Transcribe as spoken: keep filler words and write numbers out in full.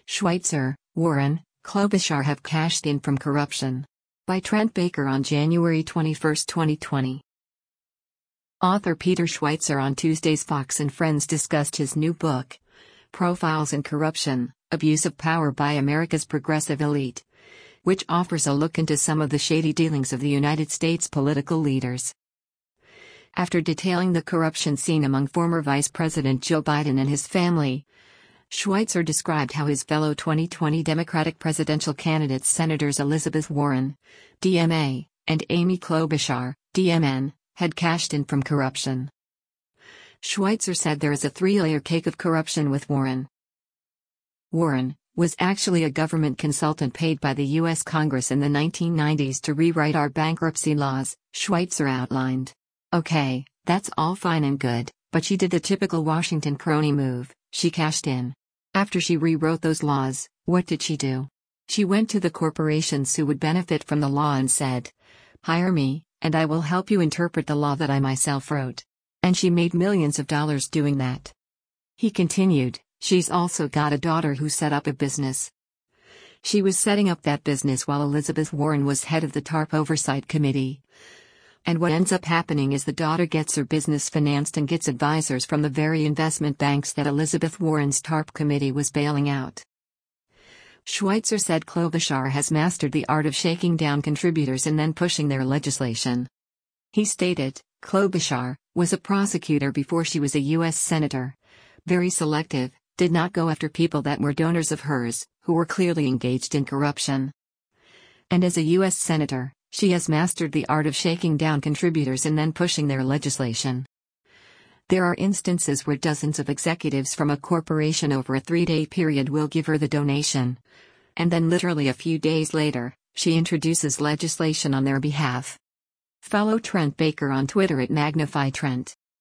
Schweitzer, Warren, Klobuchar have cashed in from corruption. By Trent Baker on January twenty-first, twenty twenty. Author Peter Schweitzer on Tuesday's Fox and Friends discussed his new book, Profiles in Corruption, Abuse of Power by America's Progressive Elite, which offers a look into some of the shady dealings of the United States political leaders. After detailing the corruption seen among former Vice President Joe Biden and his family, Schweitzer described how his fellow twenty twenty Democratic presidential candidates Senators Elizabeth Warren, D M A, and Amy Klobuchar, D M N, had cashed in from corruption. Schweitzer said there is a three-layer cake of corruption with Warren. Warren was actually a government consultant paid by the U S Congress in the nineteen nineties to rewrite our bankruptcy laws, Schweitzer outlined. Okay, that's all fine and good, but she did the typical Washington crony move, she cashed in. After she rewrote those laws, what did she do? She went to the corporations who would benefit from the law and said, "Hire me, and I will help you interpret the law that I myself wrote." And she made millions of dollars doing that. He continued, she's also got a daughter who set up a business. She was setting up that business while Elizabeth Warren was head of the TARP Oversight Committee. And what ends up happening is the daughter gets her business financed and gets advisors from the very investment banks that Elizabeth Warren's TARP committee was bailing out. Schweitzer said Klobuchar has mastered the art of shaking down contributors and then pushing their legislation. He stated, Klobuchar was a prosecutor before she was a U S senator. Very selective, did not go after people that were donors of hers, who were clearly engaged in corruption. And as a U S senator, she has mastered the art of shaking down contributors and then pushing their legislation. There are instances where dozens of executives from a corporation over a three-day period will give her the donation. And then literally a few days later, she introduces legislation on their behalf. Follow Trent Baker on Twitter at Magnify Trent.